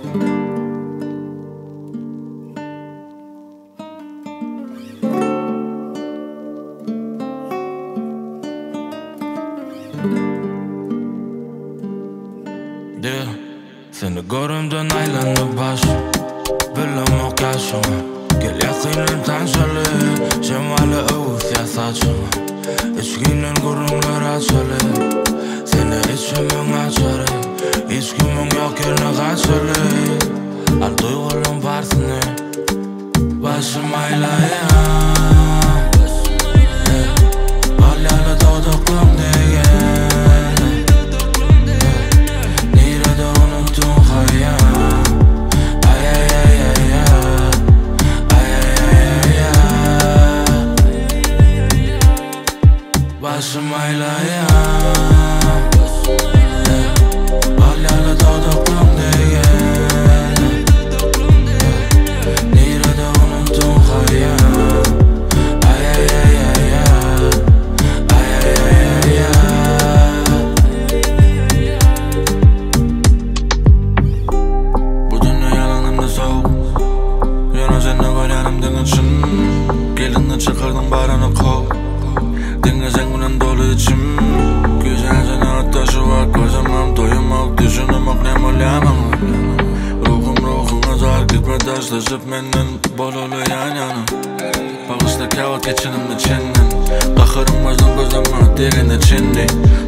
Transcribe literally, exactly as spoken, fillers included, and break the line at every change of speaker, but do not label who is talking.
Yeah, seni görümden aylanıp baş Bilmem kaşıma Gel yakının tanşalı Şemali övüf ya saçıma İçkinin gurumlar açalı Seni içimin açarı Hiç kimin yok yerine kaçalı Al duygulun varsını Başım aylayan Balyalı doğduklum diyen Başım aylayan Balyalı doğduklum diyen Nerede unuttun hayal Ay ay ay ay ay Ay ay ay ay Bu dünya yalanımda soğuk Yana seni koyanımdın için Gelinle çıkardın barını kov Dinle sen günden dolu içim Güzel seni hatta şu var Gözümüm doyumak düşünümek ne mulyamam Ruhum ruhuna zar gitme taşlaşıp menden Bololu yan yana Bağışta kağıt geçinimde çenden Bakırım başdan gözleme derine çindi